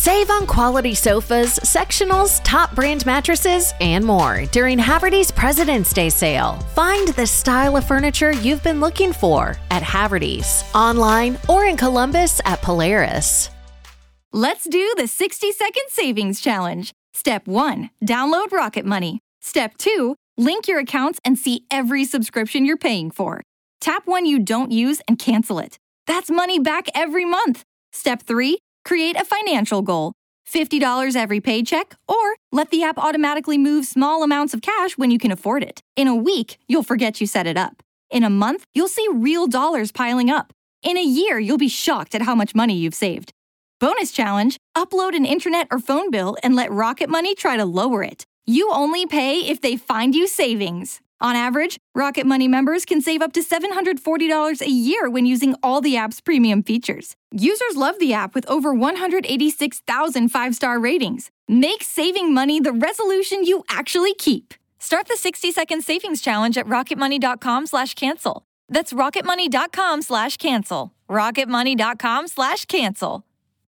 Save on quality sofas, sectionals, top brand mattresses, and more during Haverty's President's Day sale. Find the style of furniture you've been looking for at Haverty's, online or in Columbus at Polaris. Let's do the 60-second savings challenge. Step 1, download Rocket Money. Step 2, link your accounts and see every subscription you're paying for. Tap one you don't use and cancel it. That's money back every month. Step 3, create a financial goal. $50 every paycheck, or let the app automatically move small amounts of cash when you can afford it. In a week, you'll forget you set it up. In a month, you'll see real dollars piling up. In a year, you'll be shocked at how much money you've saved. Bonus challenge, upload an internet or phone bill and let Rocket Money try to lower it. You only pay if they find you savings. On average, Rocket Money members can save up to $740 a year when using all the app's premium features. Users love the app with over 186,000 five-star ratings. Make saving money the resolution you actually keep. Start the 60-second savings challenge at rocketmoney.com/cancel. That's rocketmoney.com/cancel. rocketmoney.com/cancel.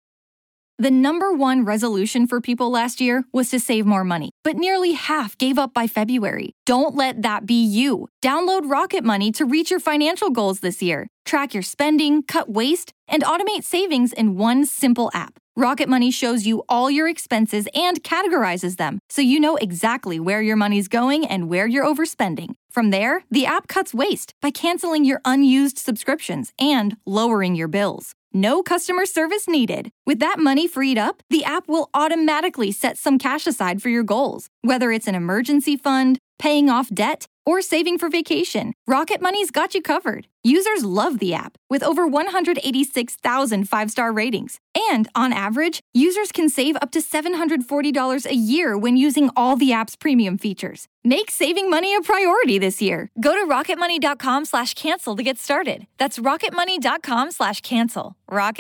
The number one resolution for people last year was to save more money, but nearly half gave up by February. Don't let that be you. Download Rocket Money to reach your financial goals this year. Track your spending, cut waste, and automate savings in one simple app. Rocket Money shows you all your expenses and categorizes them, so you know exactly where your money's going and where you're overspending. From there, the app cuts waste by canceling your unused subscriptions and lowering your bills. No customer service needed. With that money freed up, the app will automatically set some cash aside for your goals. Whether it's an emergency fund, paying off debt, or saving for vacation, Rocket Money's got you covered. Users love the app, with over 186,000 five-star ratings. And on average, users can save up to $740 a year when using all the app's premium features. Make saving money a priority this year. Go to rocketmoney.com/cancel to get started. That's rocketmoney.com/cancel.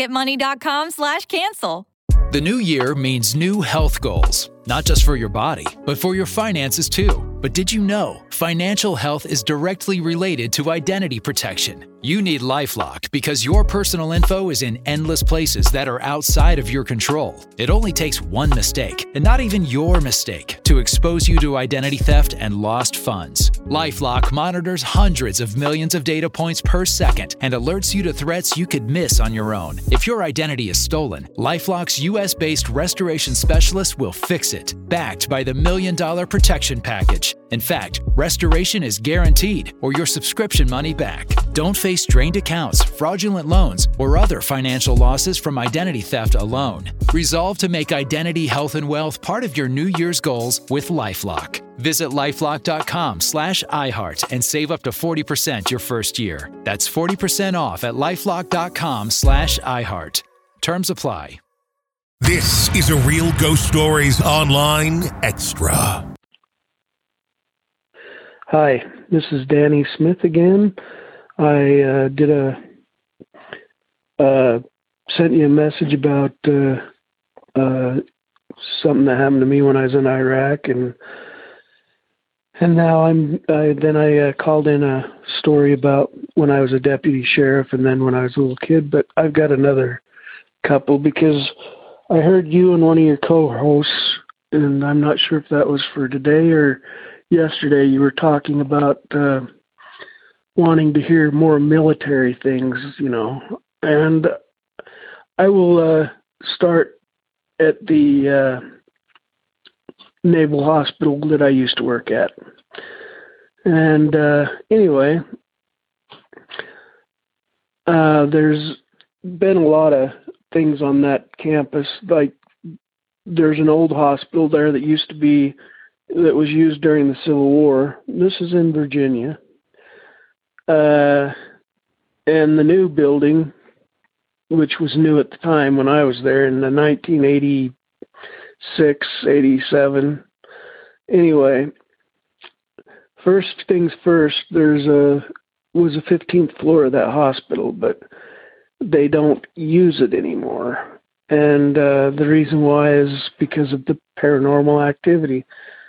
rocketmoney.com/cancel. The new year means new health goals, not just for your body, but for your finances too. But did you know financial health is directly related to identity protection? You need LifeLock because your personal info is in endless places that are outside of your control. It only takes one mistake, and not even your mistake, to expose you to identity theft and lost funds. LifeLock monitors hundreds of millions of data points per second and alerts you to threats you could miss on your own. If your identity is stolen, LifeLock's US-based restoration specialist will fix it, backed by the $1 Million Protection Package. In fact, restoration is guaranteed or your subscription money back. Don't face drained accounts, fraudulent loans, or other financial losses from identity theft alone. Resolve to make identity, health, and wealth part of your New Year's goals with LifeLock. Visit lifelock.com/iHeart and save up to 40% your first year. That's 40% off at lifelock.com/iHeart. Terms apply. This is a Real Ghost Stories Online Extra. Hi, this is Danny Smith again. I sent you a message about something that happened to me when I was in Iraq, and now I called in a story about when I was a deputy sheriff and then when I was a little kid. But I've got another couple because I heard you and one of your co-hosts, and I'm not sure if that was for today or yesterday. You were talking about wanting to hear more military things, and I will start at the Naval Hospital that I used to work at. And anyway, there's been a lot of things on that campus. Like, there's an old hospital there that was used during the Civil War. This is in Virginia. And the new building, which was new at the time when I was there in the 1986, 87. Anyway, first things first, was a 15th floor of that hospital, but they don't use it anymore. And the reason why is because of the paranormal activity.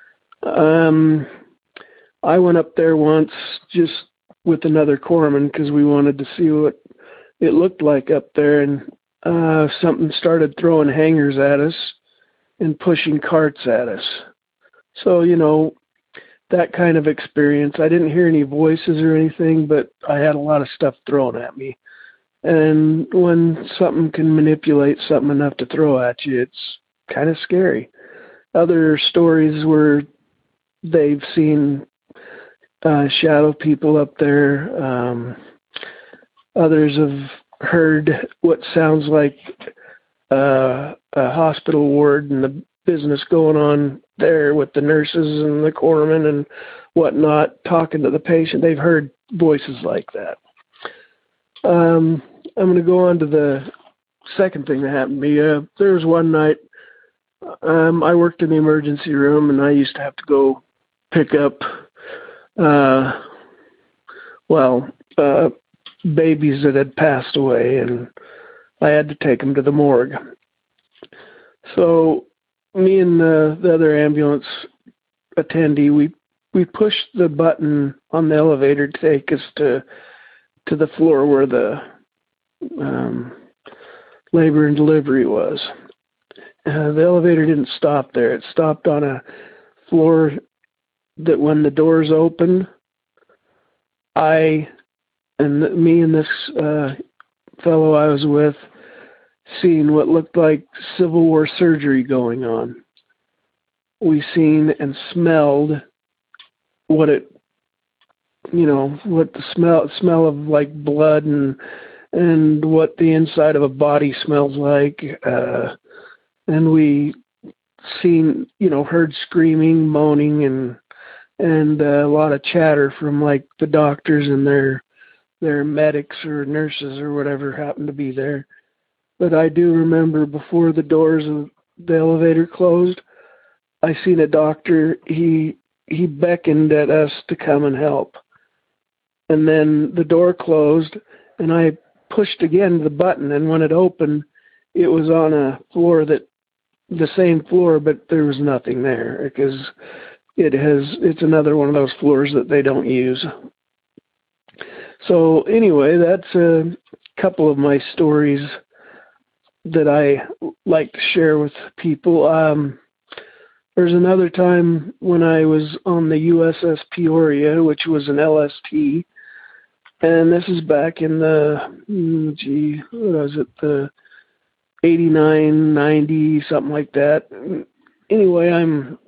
I went up there once just with another corpsman because we wanted to see what it looked like up there, and something started throwing hangers at us and pushing carts at us. So, that kind of experience. I didn't hear any voices or anything, but I had a lot of stuff thrown at me. And when something can manipulate something enough to throw at you, it's kind of scary. Other stories where they've seen shadow people up there. Others have heard what sounds like a hospital ward and the business going on there with the nurses and the corpsmen and whatnot talking to the patient. They've heard voices like that. I'm going to go on to the second thing that happened to me. There was one night I worked in the emergency room, and I used to have to go pick up babies that had passed away, and I had to take them to the morgue. So me and the other ambulance attendee, we pushed the button on the elevator to take us to the floor where the labor and delivery was. The elevator didn't stop there. It stopped on a floor that when the doors opened, me and this fellow I was with seen what looked like Civil War surgery going on. We seen and smelled what the smell of like blood and what the inside of a body smells like. And we seen, heard screaming, moaning, and a lot of chatter from like the doctors and their medics or nurses or whatever happened to be there. But I do remember before the doors of the elevator closed, I seen a doctor. He beckoned at us to come and help. And then the door closed, and I pushed again the button, and when it opened, it was on a floor the same floor, but there was nothing there because it's another one of those floors that they don't use. So anyway, that's a couple of my stories that I like to share with people. There's another time when I was on the USS Peoria, which was an LST, and this is back in the, the 89, 90, something like that. Anyway, I'm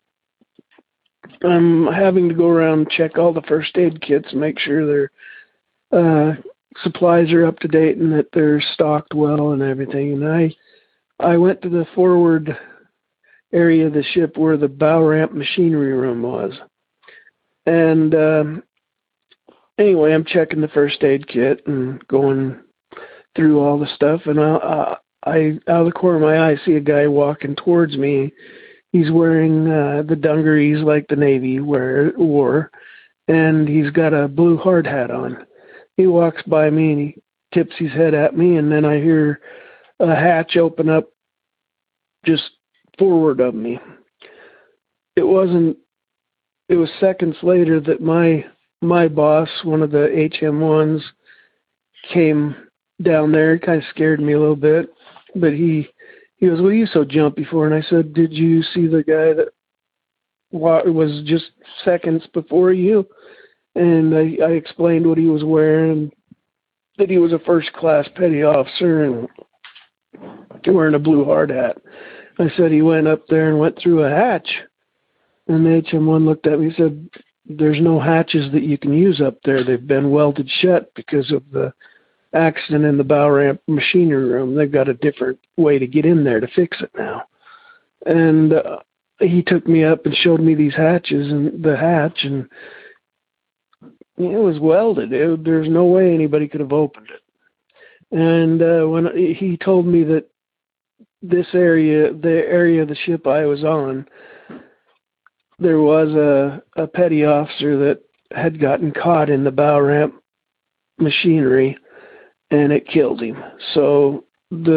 having to go around and check all the first aid kits and make sure their supplies are up to date and that they're stocked well and everything. And I went to the forward area of the ship where the bow ramp machinery room was. And anyway, I'm checking the first aid kit and going through all the stuff. And I out of the corner of my eye, I see a guy walking towards me. He's wearing the dungarees like the Navy wore, and he's got a blue hard hat on. He walks by me and he tips his head at me, and then I hear a hatch open up just forward of me. It was seconds later that my boss, one of the HM1s, came down there. It kind of scared me a little bit, but he goes, "What are you so jumpy for?" And I said, "Did you see the guy that was just seconds before you?" And I explained what he was wearing, that he was a first-class petty officer and wearing a blue hard hat. I said he went up there and went through a hatch. And the HM1 looked at me and said, "There's no hatches that you can use up there. They've been welded shut because of the accident in the bow ramp machinery room. They've got a different way to get in there to fix it now." And he took me up and showed me these hatches and the hatch, and it was welded. There's no way anybody could have opened it. And when he told me that this area, the area of the ship I was on, there was a petty officer that had gotten caught in the bow ramp machinery, and it killed him. So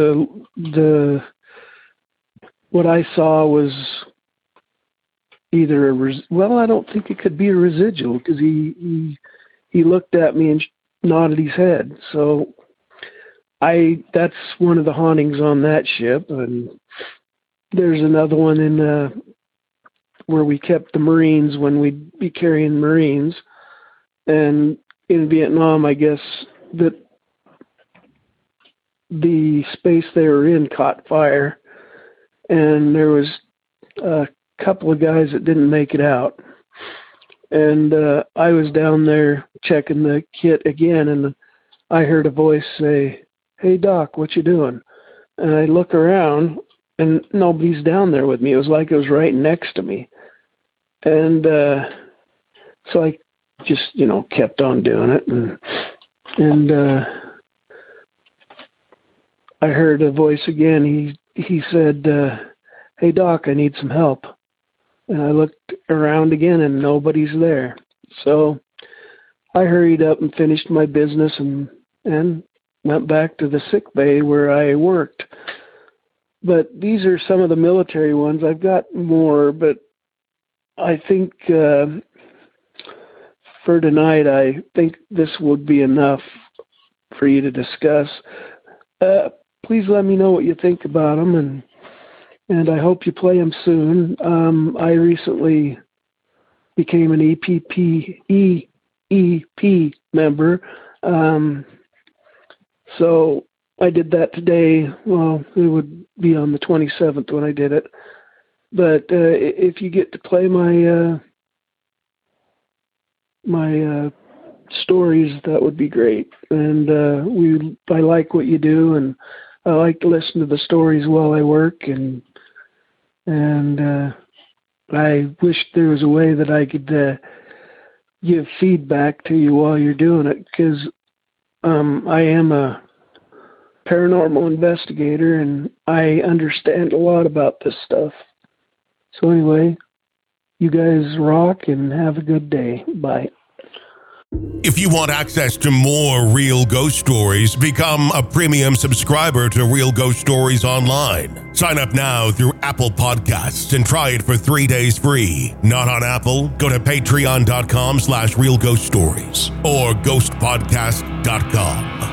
what I saw was either I don't think it could be a residual, because he looked at me and nodded his head. So that's one of the hauntings on that ship. And there's another one in where we kept the Marines when we'd be carrying Marines. And in Vietnam, I guess that the space they were in caught fire, and there was a couple of guys that didn't make it out. And I was down there checking the kit again, and I heard a voice say, "Hey, Doc, what you doing?" And I look around, and nobody's down there with me. It was like it was right next to me. And so I just, kept on doing it. And I heard a voice again. He said, "Hey, Doc, I need some help." And I looked around again, and nobody's there. So I hurried up and finished my business and went back to the sick bay where I worked. But these are some of the military ones. I've got more, but I think for tonight, I think this would be enough for you to discuss. Please let me know what you think about them, and I hope you play them soon. I recently became an EEP member, so I did that today. Well, it would be on the 27th when I did it. But if you get to play my stories, that would be great. And I like what you do, and I like to listen to the stories while I work, and I wish there was a way that I could give feedback to you while you're doing it, because I am a paranormal investigator, and I understand a lot about this stuff. So anyway, you guys rock, and have a good day. Bye. If you want access to more Real Ghost Stories, become a premium subscriber to Real Ghost Stories Online. Sign up now through Apple Podcasts and try it for 3 days free. Not on Apple? Go to patreon.com/Real Ghost Stories or ghostpodcast.com.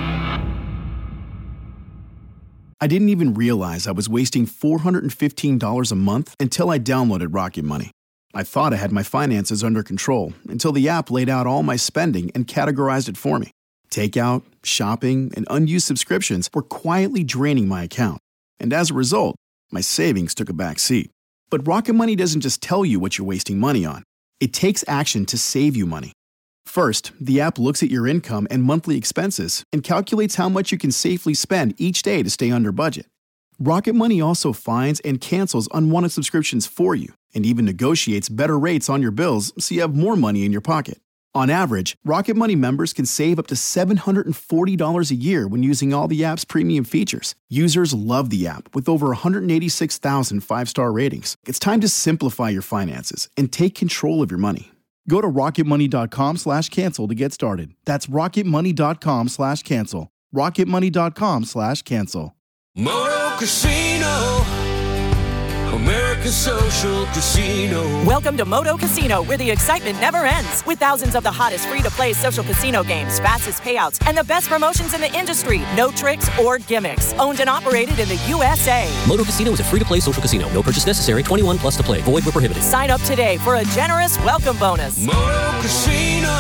I didn't even realize I was wasting $415 a month until I downloaded Rocket Money. I thought I had my finances under control until the app laid out all my spending and categorized it for me. Takeout, shopping, and unused subscriptions were quietly draining my account. And as a result, my savings took a back seat. But Rocket Money doesn't just tell you what you're wasting money on. It takes action to save you money. First, the app looks at your income and monthly expenses and calculates how much you can safely spend each day to stay under budget. Rocket Money also finds and cancels unwanted subscriptions for you and even negotiates better rates on your bills so you have more money in your pocket. On average, Rocket Money members can save up to $740 a year when using all the app's premium features. Users love the app with over 186,000 five-star ratings. It's time to simplify your finances and take control of your money. Go to rocketmoney.com/cancel to get started. That's rocketmoney.com/cancel. rocketmoney.com/cancel. Moto Casino, America's social casino. Welcome to Moto Casino, where the excitement never ends. With thousands of the hottest free-to-play social casino games, fastest payouts, and the best promotions in the industry. No tricks or gimmicks. Owned and operated in the USA. Moto Casino is a free-to-play social casino. No purchase necessary. 21 plus to play. Void where prohibited. Sign up today for a generous welcome bonus. Moto Casino,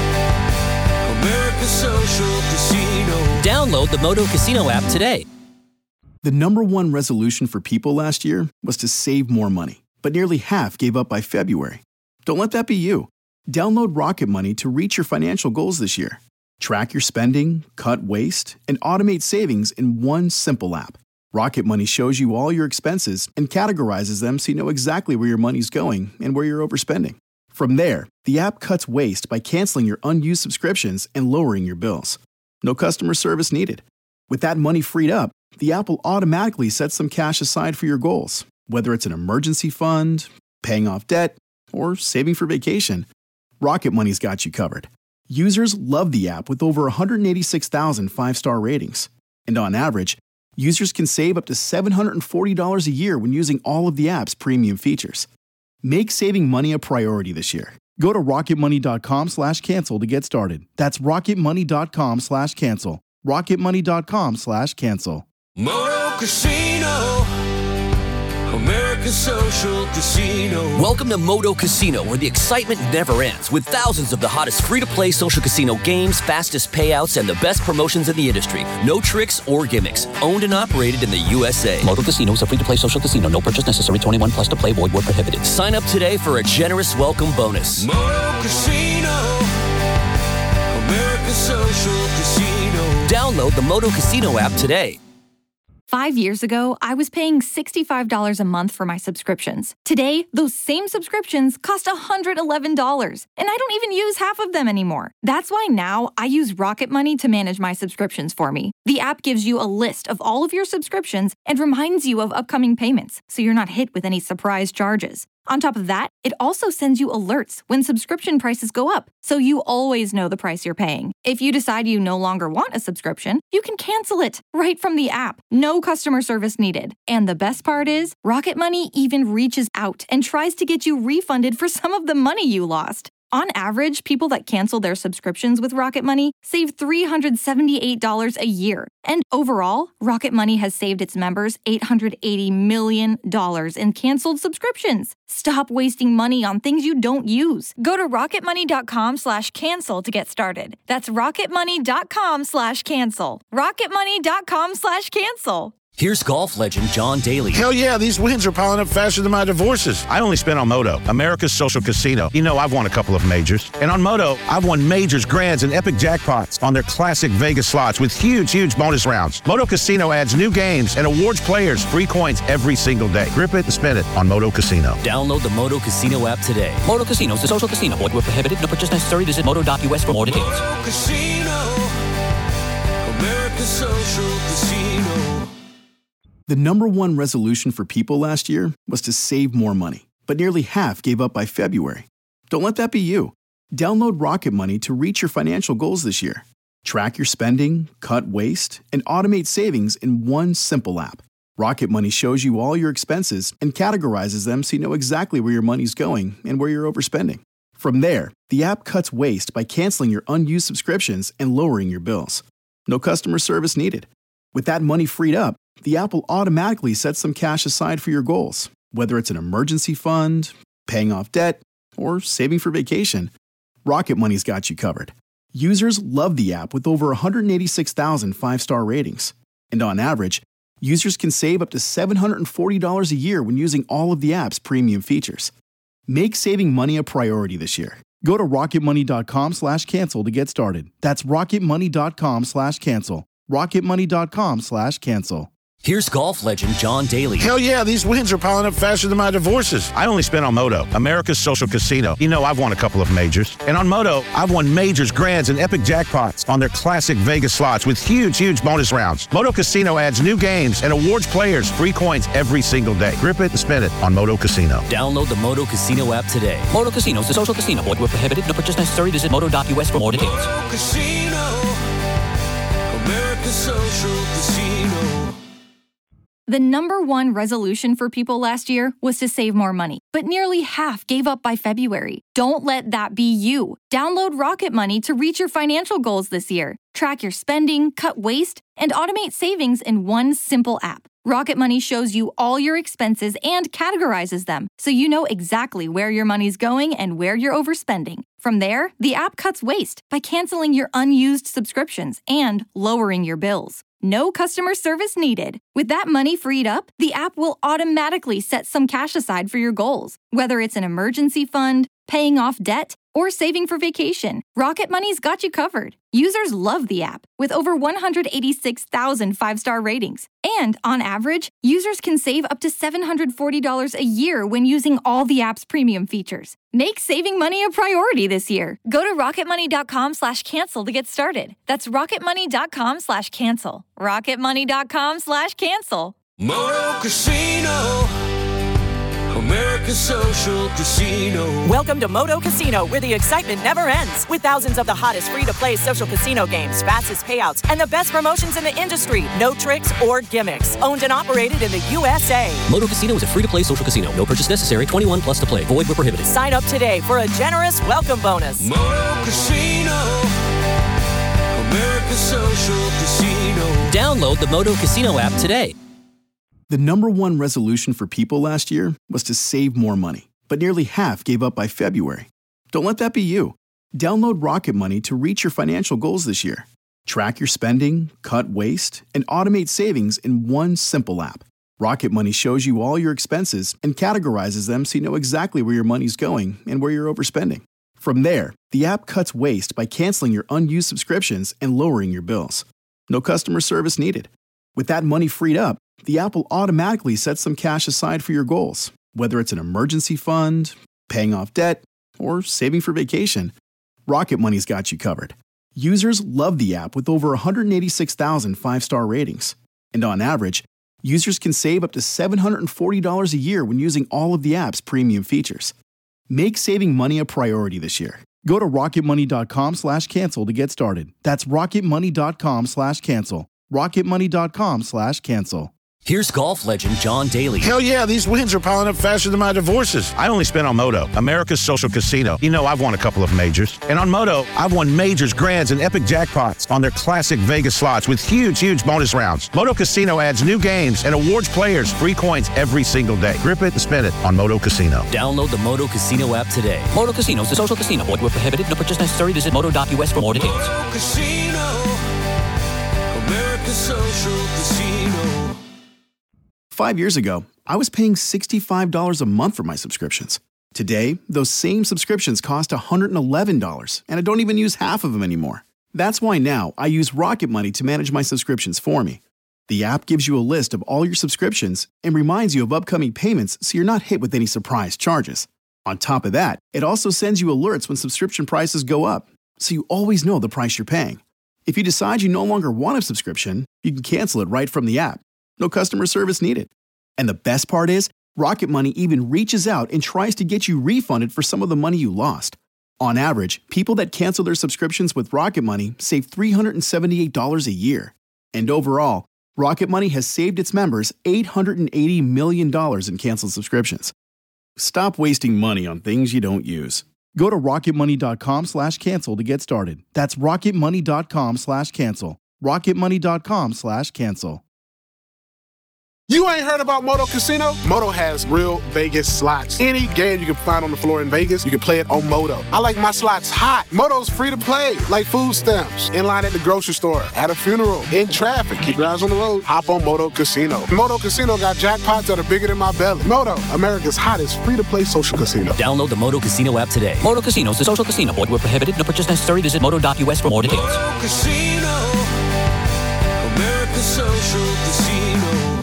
America's social casino. Download the Moto Casino app today. The number one resolution for people last year was to save more money, but nearly half gave up by February. Don't let that be you. Download Rocket Money to reach your financial goals this year. Track your spending, cut waste, and automate savings in one simple app. Rocket Money shows you all your expenses and categorizes them so you know exactly where your money's going and where you're overspending. From there, the app cuts waste by canceling your unused subscriptions and lowering your bills. No customer service needed. With that money freed up, the app will automatically set some cash aside for your goals, whether it's an emergency fund, paying off debt, or saving for vacation. Rocket Money's got you covered. Users love the app with over 186,000 five-star ratings. And on average, users can save up to $740 a year when using all of the app's premium features. Make saving money a priority this year. Go to rocketmoney.com/cancel to get started. That's rocketmoney.com/cancel. rocketmoney.com/cancel. Moto Casino, America's social casino. Welcome to Moto Casino, where the excitement never ends, with thousands of the hottest free-to-play social casino games, fastest payouts, and the best promotions in the industry. No tricks or gimmicks. Owned and operated in the USA. Moto Casino is a free-to-play social casino. No purchase necessary. 21 plus to play. Void where prohibited. Sign up today for a generous welcome bonus. Moto Casino, America's social casino. Download the Moto Casino app today. 5 years ago, I was paying $65 a month for my subscriptions. Today, those same subscriptions cost $111, and I don't even use half of them anymore. That's why now I use Rocket Money to manage my subscriptions for me. The app gives you a list of all of your subscriptions and reminds you of upcoming payments, so you're not hit with any surprise charges. On top of that, it also sends you alerts when subscription prices go up, so you always know the price you're paying. If you decide you no longer want a subscription, you can cancel it right from the app. No customer service needed. And the best part is, Rocket Money even reaches out and tries to get you refunded for some of the money you lost. On average, people that cancel their subscriptions with Rocket Money save $378 a year. And overall, Rocket Money has saved its members $880 million in canceled subscriptions. Stop wasting money on things you don't use. Go to rocketmoney.com/cancel to get started. That's rocketmoney.com/cancel. rocketmoney.com/cancel. Here's golf legend John Daly. Hell yeah, these wins are piling up faster than my divorces. I only spent on Moto, America's social casino. You know, I've won a couple of majors. And on Moto, I've won majors, grands, and epic jackpots on their classic Vegas slots with huge bonus rounds. Moto Casino adds new games and awards players free coins every single day. Grip it and spin it on Moto Casino. Download the Moto Casino app today. Moto Casino is a social casino. Void where prohibited. No purchase necessary. Visit moto.us for more details. Moto Casino, America's social casino. The number one resolution for people last year was to save more money, but nearly half gave up by February. Don't let that be you. Download Rocket Money to reach your financial goals this year. Track your spending, cut waste, and automate savings in one simple app. Rocket Money shows you all your expenses and categorizes them so you know exactly where your money's going and where you're overspending. From there, the app cuts waste by canceling your unused subscriptions and lowering your bills. No customer service needed. With that money freed up, the app will automatically set some cash aside for your goals, whether it's an emergency fund, paying off debt, or saving for vacation. Rocket Money's got you covered. Users love the app with over 186,000 five-star ratings. And on average, users can save up to $740 a year when using all of the app's premium features. Make saving money a priority this year. Go to rocketmoney.com/cancel to get started. That's rocketmoney.com/cancel. rocketmoney.com/cancel. Here's golf legend John Daly. Hell yeah, these wins are piling up faster than my divorces. I only spent on Moto, America's social casino. You know, I've won a couple of majors. And on Moto, I've won majors, grands, and epic jackpots on their classic Vegas slots with huge bonus rounds. Moto Casino adds new games and awards players free coins every single day. Grip it and spin it on Moto Casino. Download the Moto Casino app today. Moto Casino is a social casino. Void where prohibited. No purchase necessary. Visit moto.us for more details. Moto Casino, America's social casino. The number one resolution for people last year was to save more money, but nearly half gave up by February. Don't let that be you. Download Rocket Money to reach your financial goals this year. Track your spending, cut waste, and automate savings in one simple app. Rocket Money shows you all your expenses and categorizes them, so you know exactly where your money's going and where you're overspending. From there, the app cuts waste by canceling your unused subscriptions and lowering your bills. No customer service needed. With that money freed up, the app will automatically set some cash aside for your goals, whether it's an emergency fund, paying off debt, or saving for vacation. Rocket Money's got you covered. Users love the app, with over 186,000 five-star ratings. And on average, users can save up to $740 a year when using all the app's premium features. Make saving money a priority this year. Go to rocketmoney.com/cancel to get started. That's rocketmoney.com/cancel. rocketmoney.com/cancel. Moto Casino, America's social casino. Welcome to Moto Casino, where the excitement never ends. With thousands of the hottest free-to-play social casino games, fastest payouts, and the best promotions in the industry. No tricks or gimmicks. Owned and operated in the USA. Moto Casino is a free-to-play social casino. No purchase necessary. 21 plus to play. Void where prohibited. Sign up today for a generous welcome bonus. Moto Casino, America's Social Casino. Download the Moto Casino app today. The number one resolution for people last year was to save more money, but nearly half gave up by February. Don't let that be you. Download Rocket Money to reach your financial goals this year. Track your spending, cut waste, and automate savings in one simple app. Rocket Money shows you all your expenses and categorizes them so you know exactly where your money's going and where you're overspending. From there, the app cuts waste by canceling your unused subscriptions and lowering your bills. No customer service needed. With that money freed up, the app will automatically set some cash aside for your goals, whether it's an emergency fund, paying off debt, or saving for vacation. Rocket Money's got you covered. Users love the app with over 186,000 five-star ratings. And on average, users can save up to $740 a year when using all of the app's premium features. Make saving money a priority this year. Go to rocketmoney.com/cancel to get started. That's rocketmoney.com/cancel. rocketmoney.com/cancel. Here's golf legend John Daly. Hell yeah, these wins are piling up faster than my divorces. I only spent on Moto, America's Social Casino. You know I've won a couple of majors. And on Moto, I've won majors, grands, and epic jackpots on their classic Vegas slots with huge bonus rounds. Moto Casino adds new games and awards players free coins every single day. Grip it and spin it on Moto Casino. Download the Moto Casino app today. Moto Casino is a social casino. Void where prohibited. No purchase necessary. Visit moto.us for more details. Moto Casino. America's Social Casino. 5 years ago, I was paying $65 a month for my subscriptions. Today, those same subscriptions cost $111, and I don't even use half of them anymore. That's why now I use Rocket Money to manage my subscriptions for me. The app gives you a list of all your subscriptions and reminds you of upcoming payments so you're not hit with any surprise charges. On top of that, it also sends you alerts when subscription prices go up, so you always know the price you're paying. If you decide you no longer want a subscription, you can cancel it right from the app. No customer service needed. And the best part is, Rocket Money even reaches out and tries to get you refunded for some of the money you lost. On average, people that cancel their subscriptions with Rocket Money save $378 a year. And overall, Rocket Money has saved its members $880 million in canceled subscriptions. Stop wasting money on things you don't use. Go to rocketmoney.com/cancel to get started. That's rocketmoney.com/cancel. rocketmoney.com/cancel. You ain't heard about Moto Casino? Moto has real Vegas slots. Any game you can find on the floor in Vegas, you can play it on Moto. I like my slots hot. Moto's free to play, like food stamps, in line at the grocery store, at a funeral, in traffic. Keep your eyes on the road. Hop on Moto Casino. Moto Casino got jackpots that are bigger than my belly. Moto, America's hottest free-to-play social casino. Download the Moto Casino app today. Moto Casino is a social casino. Void where prohibited. No purchase necessary. Visit moto.us for more details. Moto Casino. America's Social Casino.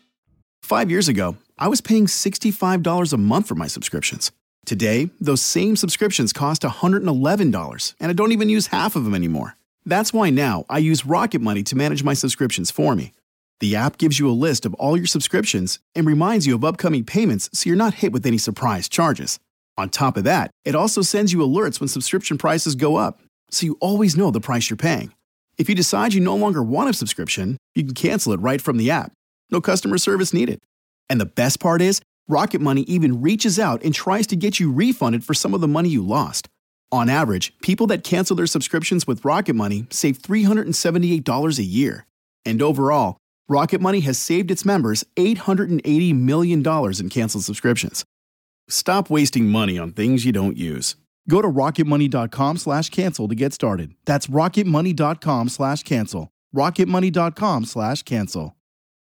5 years ago, I was paying $65 a month for my subscriptions. Today, those same subscriptions cost $111, and I don't even use half of them anymore. That's why now I use Rocket Money to manage my subscriptions for me. The app gives you a list of all your subscriptions and reminds you of upcoming payments so you're not hit with any surprise charges. On top of that, it also sends you alerts when subscription prices go up, so you always know the price you're paying. If you decide you no longer want a subscription, you can cancel it right from the app. No customer service needed. And the best part is, Rocket Money even reaches out and tries to get you refunded for some of the money you lost. On average, people that cancel their subscriptions with Rocket Money save $378 a year. And overall, Rocket Money has saved its members $880 million in canceled subscriptions. Stop wasting money on things you don't use. Go to rocketmoney.com/cancel to get started. That's rocketmoney.com/cancel. rocketmoney.com/cancel.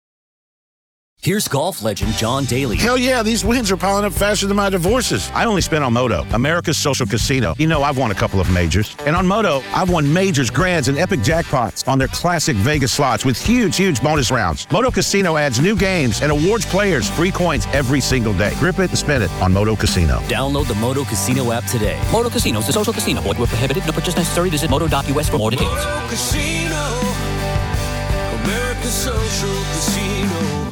Here's golf legend John Daly. Hell yeah, these wins are piling up faster than my divorces. I only spent on Moto, America's Social Casino. You know I've won a couple of majors. And on Moto, I've won majors, grands, and epic jackpots on their classic Vegas slots with huge bonus rounds. Moto Casino adds new games and awards players free coins every single day. Grip it and spin it on Moto Casino. Download the Moto Casino app today. Moto Casino is a social casino. Void where prohibited. No purchase necessary. Visit moto.us for more details. Moto Casino. America's Social Casino.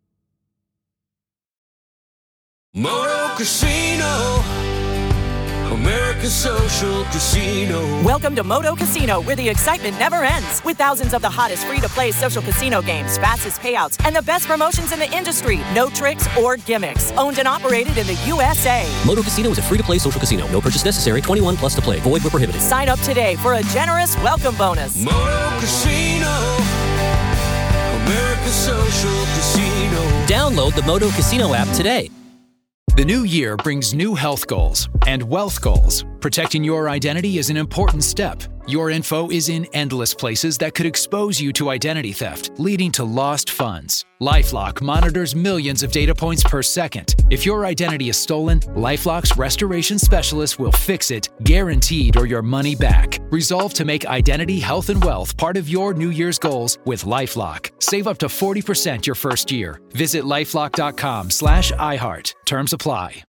Moto Casino. America's Social Casino. Welcome to Moto Casino, where the excitement never ends. With thousands of the hottest free-to-play social casino games, fastest payouts, and the best promotions in the industry. No tricks or gimmicks. Owned and operated in the USA. Moto Casino is a free-to-play social casino. No purchase necessary. 21 plus to play. Void where prohibited. Sign up today for a generous welcome bonus. Moto Casino. America's Social Casino. Download the Moto Casino app today. The new year brings new health goals and wealth goals. Protecting your identity is an important step. Your info is in endless places that could expose you to identity theft, leading to lost funds. LifeLock monitors millions of data points per second. If your identity is stolen, LifeLock's restoration specialist will fix it, guaranteed, or your money back. Resolve to make identity, health, and wealth part of your New Year's goals with LifeLock. Save up to 40% your first year. Visit LifeLock.com/iHeart. Terms apply.